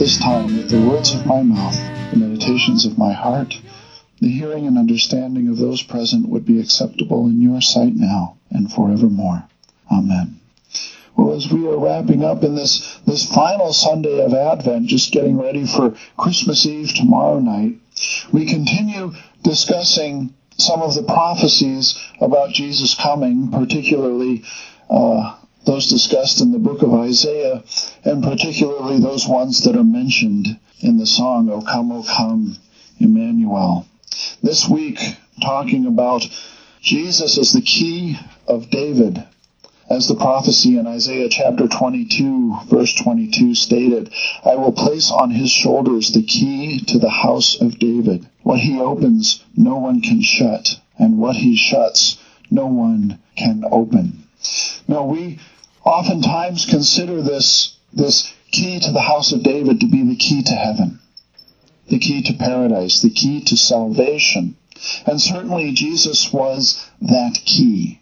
this time that the words of my mouth, the meditations of my heart, the hearing and understanding of those present would be acceptable in your sight now and forevermore. Amen. Well, as we are wrapping up in this final Sunday of Advent, just getting ready for Christmas Eve tomorrow night, we continue discussing some of the prophecies about Jesus coming, particularly those discussed in the book of Isaiah, and particularly those ones that are mentioned in the song, O Come, Emmanuel. This week, talking about Jesus as the key of David, as the prophecy in Isaiah chapter 22, verse 22 stated, I will place on his shoulders the key to the house of David. What he opens, no one can shut, and what he shuts, no one can open. Now, we oftentimes consider this key to the house of David to be the key to heaven, the key to paradise, the key to salvation. And certainly Jesus was that key.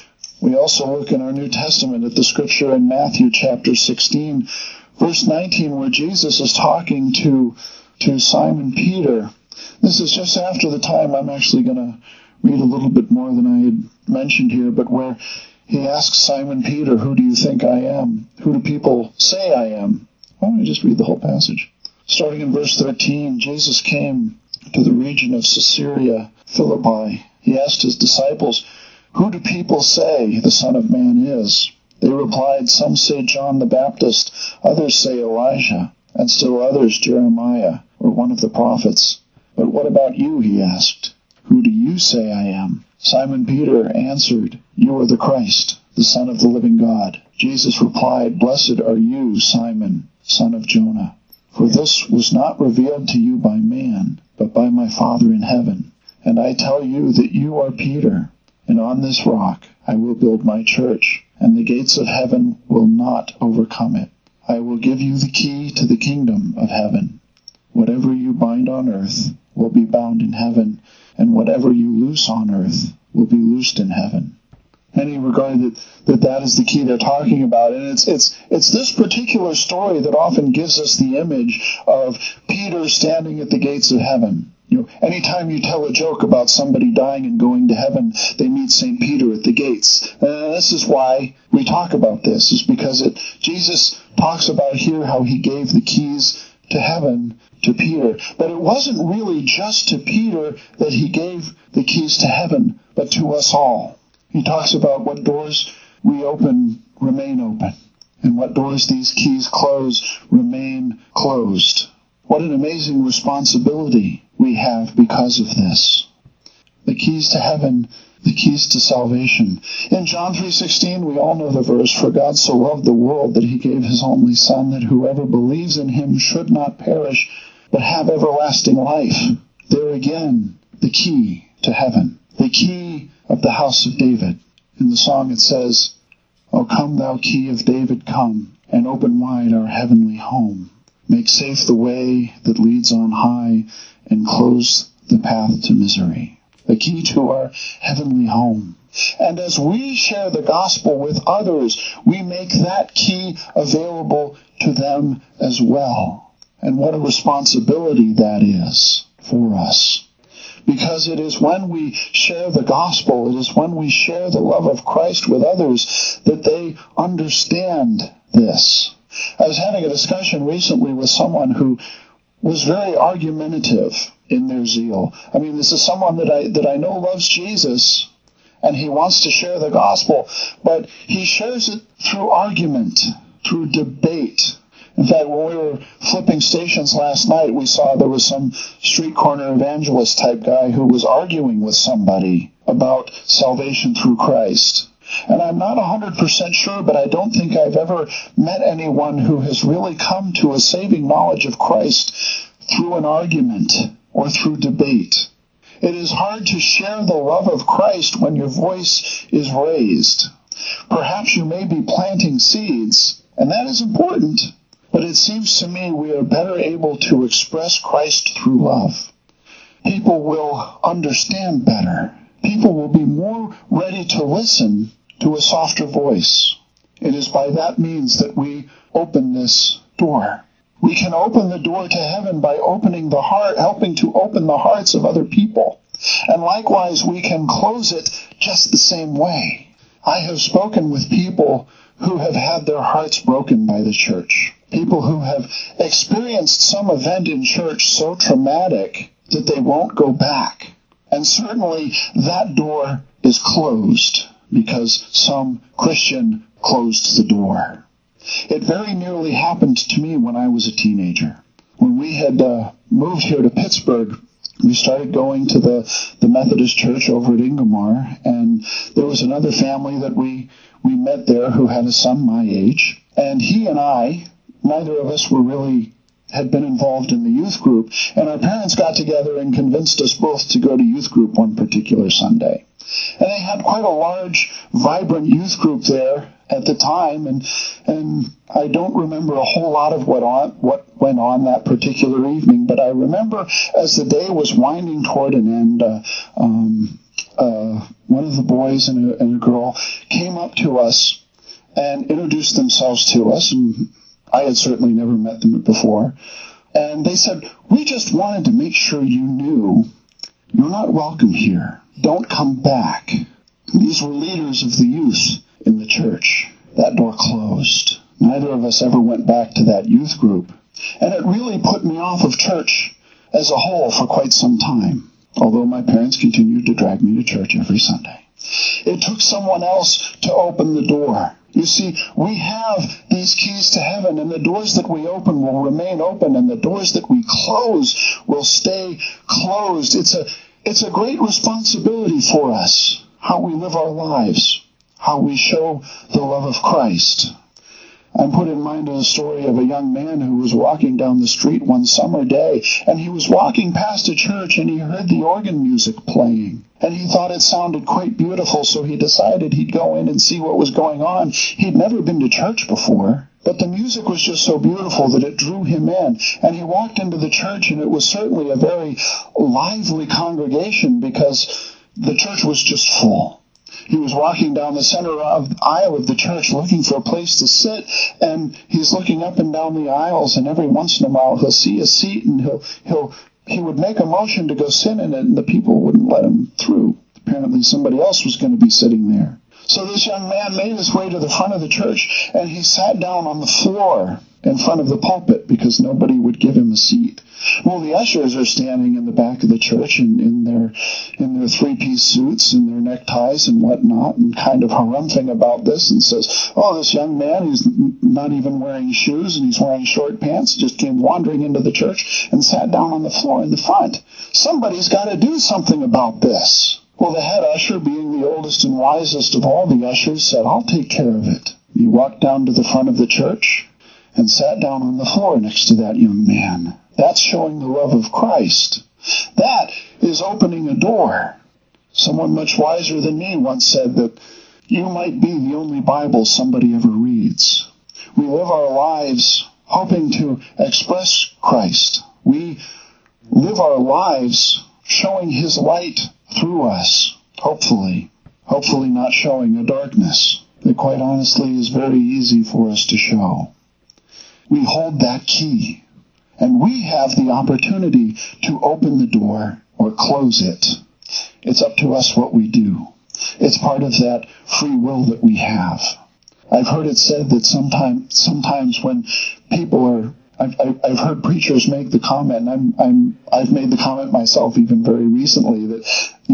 We also look in our New Testament at the scripture in Matthew chapter 16, verse 19, where Jesus is talking to Simon Peter. This is just after the time I'm actually going to read a little bit more than I had mentioned here, but where he asks Simon Peter, who do you think I am? Who do people say I am? Why don't I just read the whole passage? Starting in verse 13, Jesus came to the region of Caesarea Philippi. He asked his disciples, who do people say the Son of Man is? They replied, some say John the Baptist, others say Elijah, and still others Jeremiah, or one of the prophets. But what about you, he asked. Who do you say I am? Simon Peter answered, you are the Christ, the Son of the living God. Jesus replied, blessed are you, Simon, son of Jonah. For this was not revealed to you by man, but by my Father in heaven. And I tell you that you are Peter, and on this rock I will build my church, and the gates of heaven will not overcome it. I will give you the key to the kingdom of heaven. Whatever you bind on earth will be bound in heaven, and whatever you loose on earth will be loosed in heaven. Many regard that is the key they're talking about, and it's this particular story that often gives us the image of Peter standing at the gates of heaven. Anytime you tell a joke about somebody dying and going to heaven, they meet St. Peter at the gates. This is why we talk about this, is because Jesus talks about here how he gave the keys to heaven to Peter. But it wasn't really just to Peter that he gave the keys to heaven, but to us all. He talks about what doors we open remain open, and what doors these keys close remain closed. What an amazing responsibility we have because of this. The keys to heaven, the keys to salvation. In John 3:16, we all know the verse, for God so loved the world that he gave his only Son, that whoever believes in him should not perish, but have everlasting life. There again, the key to heaven, the key of the house of David. In the song it says, O come thou key of David, come, and open wide our heavenly home. Make safe the way that leads on high, and close the path to misery. The key to our heavenly home. And as we share the gospel with others, we make that key available to them as well. And what a responsibility that is for us. Because it is when we share the gospel, it is when we share the love of Christ with others that they understand this. I was having a discussion recently with someone who was very argumentative in their zeal. I mean, this is someone that I know loves Jesus, and he wants to share the gospel, but he shares it through argument, through debate. In fact, when we were flipping stations last night, we saw there was some street corner evangelist type guy who was arguing with somebody about salvation through Christ. And I'm not 100% sure, but I don't think I've ever met anyone who has really come to a saving knowledge of Christ through an argument or through debate. It is hard to share the love of Christ when your voice is raised. Perhaps you may be planting seeds, and that is important, but it seems to me we are better able to express Christ through love. People will understand better. People will be more ready to listen to a softer voice. It is by that means that we open this door. We can open the door to heaven by helping to open the hearts of other people. And likewise, we can close it just the same way. I have spoken with people who have had their hearts broken by the church. People who have experienced some event in church so traumatic that they won't go back. And certainly that door is closed because some Christian closed the door. It very nearly happened to me when I was a teenager. When we had moved here to Pittsburgh, we started going to the Methodist church over at Ingomar, and there was another family that we met there who had a son my age. And he and I, neither of us had been involved in the youth group, and our parents got together and convinced us both to go to youth group one particular Sunday. And they had quite a large, vibrant youth group there at the time, and I don't remember a whole lot of what went on that particular evening, but I remember as the day was winding toward an end, one of the boys and a girl came up to us and introduced themselves to us, and I had certainly never met them before, and they said, "We just wanted to make sure you knew you're not welcome here. Don't come back." These were leaders of the youth in the church. That door closed. Neither of us ever went back to that youth group. And it really put me off of church as a whole for quite some time, although my parents continued to drag me to church every Sunday. It took someone else to open the door. You see, we have these keys to heaven, and the doors that we open will remain open, and the doors that we close will stay closed. It's a great responsibility for us, how we live our lives, how we show the love of Christ. I'm put in mind of the story of a young man who was walking down the street one summer day, and he was walking past a church, and he heard the organ music playing. And he thought it sounded quite beautiful, so he decided he'd go in and see what was going on. He'd never been to church before, but the music was just so beautiful that it drew him in. And he walked into the church, and it was certainly a very lively congregation because the church was just full. He was walking down the center of the aisle of the church looking for a place to sit, and he's looking up and down the aisles, and every once in a while he'll see a seat, and he would make a motion to go sit in it, and the people wouldn't let him through. Apparently somebody else was going to be sitting there. So this young man made his way to the front of the church, and he sat down on the floor in front of the pulpit because nobody would give him a seat. Well, the ushers are standing in the back of the church in their three-piece suits and their neckties and whatnot, and kind of harumphing about this, and says, "Oh, this young man, he's not even wearing shoes and he's wearing short pants, just came wandering into the church and sat down on the floor in the front. Somebody's got to do something about this." Well, the head usher, being the oldest and wisest of all the ushers, said, "I'll take care of it." He walked down to the front of the church and sat down on the floor next to that young man. That's showing the love of Christ. That is opening a door. Someone much wiser than me once said that you might be the only Bible somebody ever reads. We live our lives hoping to express Christ. We live our lives showing His light through us, hopefully not showing a darkness that quite honestly is very easy for us to show. We hold that key, and we have the opportunity to open the door or close it. It's up to us what we do. It's part of that free will that we have. I've heard it said that sometimes when people are, I've heard preachers make the comment, and I've made the comment myself even very recently, that,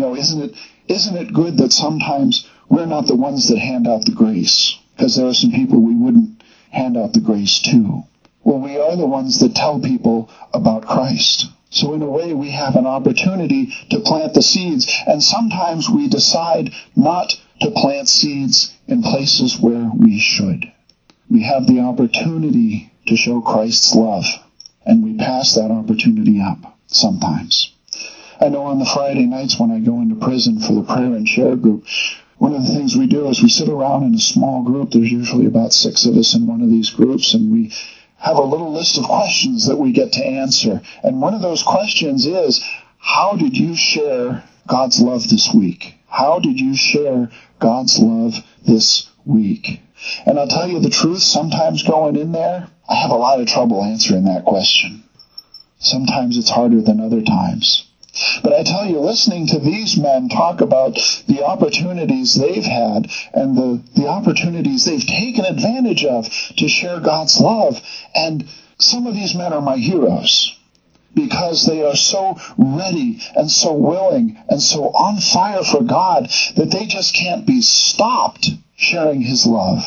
isn't it good that sometimes we're not the ones that hand out the grace? Because there are some people we wouldn't hand out the grace to. Well, we are the ones that tell people about Christ. So in a way, we have an opportunity to plant the seeds, and sometimes we decide not to plant seeds in places where we should. We have the opportunity to show Christ's love, and we pass that opportunity up sometimes. I know on the Friday nights when I go into prison for the prayer and share group, one of the things we do is we sit around in a small group. There's usually about 6 of us in one of these groups, and we have a little list of questions that we get to answer. And one of those questions is, how did you share God's love this week? How did you share God's love this week? And I'll tell you the truth, sometimes going in there, I have a lot of trouble answering that question. Sometimes it's harder than other times. But I tell you, listening to these men talk about the opportunities they've had and the opportunities they've taken advantage of to share God's love, and some of these men are my heroes because they are so ready and so willing and so on fire for God that they just can't be stopped sharing His love.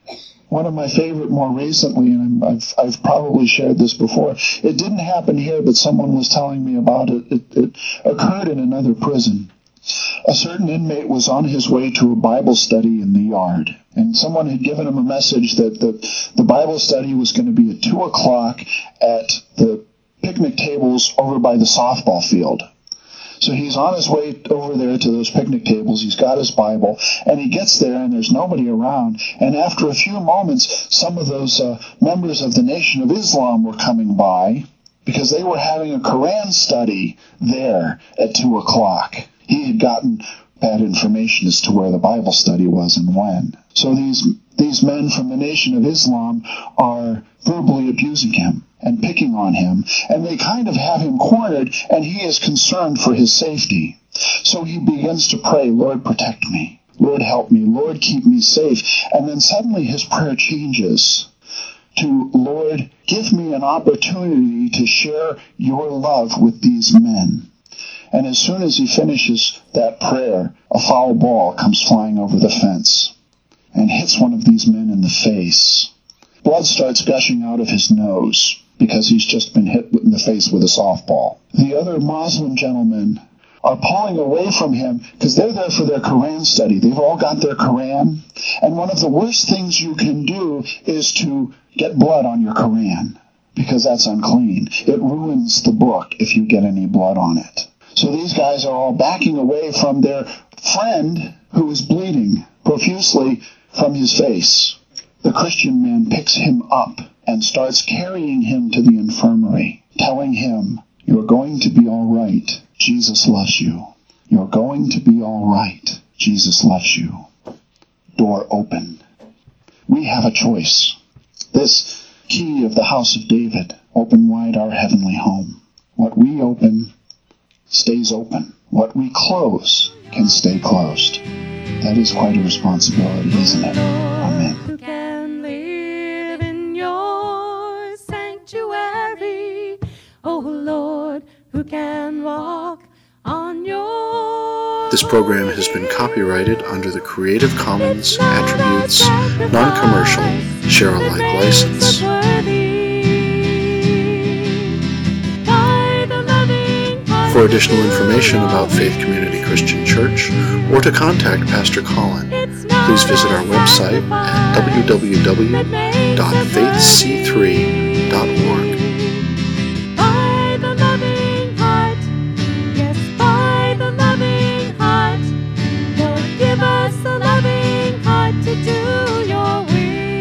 One of my favorite more recently, and I've probably shared this before, it didn't happen here, but someone was telling me about it. It occurred in another prison. A certain inmate was on his way to a Bible study in the yard, and someone had given him a message that the Bible study was going to be at 2 o'clock at the picnic tables over by the softball field. So he's on his way over there to those picnic tables. He's got his Bible, and he gets there, and there's nobody around. And after a few moments, some of those members of the Nation of Islam were coming by because they were having a Quran study there at 2 o'clock. He had gotten bad information as to where the Bible study was and when. So these men from the Nation of Islam are verbally abusing him and picking on him, and they kind of have him cornered, and he is concerned for his safety. So he begins to pray, Lord, protect me. Lord, help me. Lord, keep me safe. And then suddenly his prayer changes to, Lord, give me an opportunity to share your love with these men. And as soon as he finishes that prayer, a foul ball comes flying over the fence and hits one of these men in the face. Blood starts gushing out of his nose because he's just been hit in the face with a softball. The other Muslim gentlemen are pulling away from him because they're there for their Quran study. They've all got their Quran. And one of the worst things you can do is to get blood on your Quran because that's unclean. It ruins the book if you get any blood on it. So these guys are all backing away from their friend who is bleeding profusely from his face. The Christian man picks him up and starts carrying him to the infirmary, telling him, you're going to be all right. Jesus loves you. You're going to be all right. Jesus loves you. Door open. We have a choice. This key of the house of David, open wide our heavenly home. What we open stays open. What we close can stay closed. That is quite a responsibility, isn't it? Amen. Who can live in your sanctuary? Oh Lord, who can walk on your... This program has been copyrighted under the Creative Commons Attributes Non-Commercial Share-alike license. For additional information about Faith Community Christian Church or to contact Pastor Colin, please visit our website at www.faithc3.org. By the loving heart, yes, by the loving heart, Lord, give us a loving heart to do your will.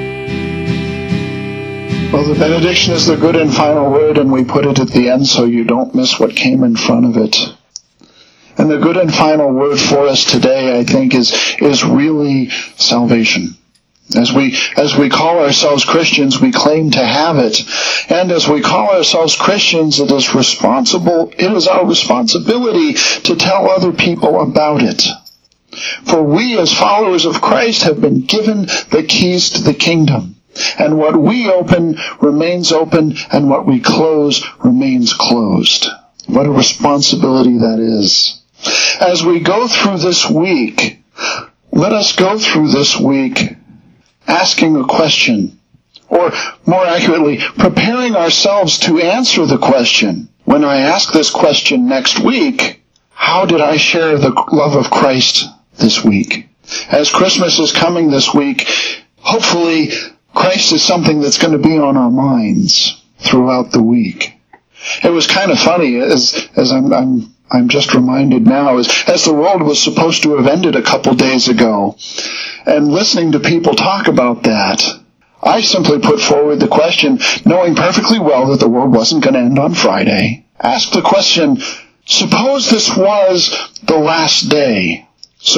Well, the benediction is the good and final word, and we put it at the end so you don't miss what came in front of it. And the good and final word for us today, I think, is really salvation. As we call ourselves Christians, we claim to have it. And as we call ourselves Christians, it is our responsibility to tell other people about it. For we, as followers of Christ, have been given the keys to the kingdom. And what we open remains open, and what we close remains closed. What a responsibility that is. As we go through this week, let us go through this week asking a question, or more accurately, preparing ourselves to answer the question. When I ask this question next week, how did I share the love of Christ this week? As Christmas is coming this week, hopefully Christ is something that's going to be on our minds throughout the week. It was kind of funny, as I'm just reminded now, as the world was supposed to have ended a couple days ago, and listening to people talk about that, I simply put forward the question, knowing perfectly well that the world wasn't going to end on Friday. Ask the question, suppose this was the last day.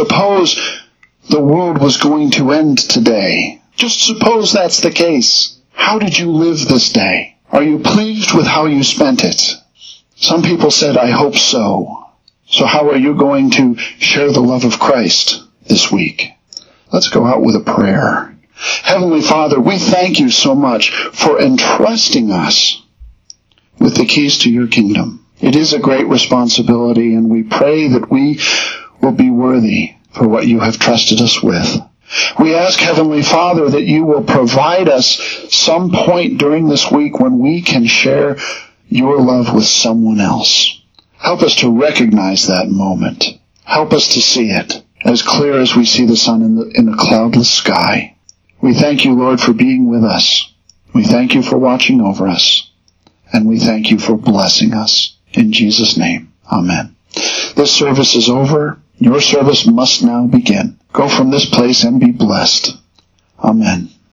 Suppose the world was going to end today. Just suppose that's the case. How did you live this day? Are you pleased with how you spent it? Some people said, I hope so. So how are you going to share the love of Christ this week? Let's go out with a prayer. Heavenly Father, we thank you so much for entrusting us with the keys to your kingdom. It is a great responsibility, and we pray that we will be worthy for what you have trusted us with. We ask, Heavenly Father, that you will provide us some point during this week when we can share your love with someone else. Help us to recognize that moment. Help us to see it as clear as we see the sun in the cloudless sky. We thank you, Lord, for being with us. We thank you for watching over us. And we thank you for blessing us. In Jesus' name, amen. This service is over. Your service must now begin. Go from this place and be blessed. Amen.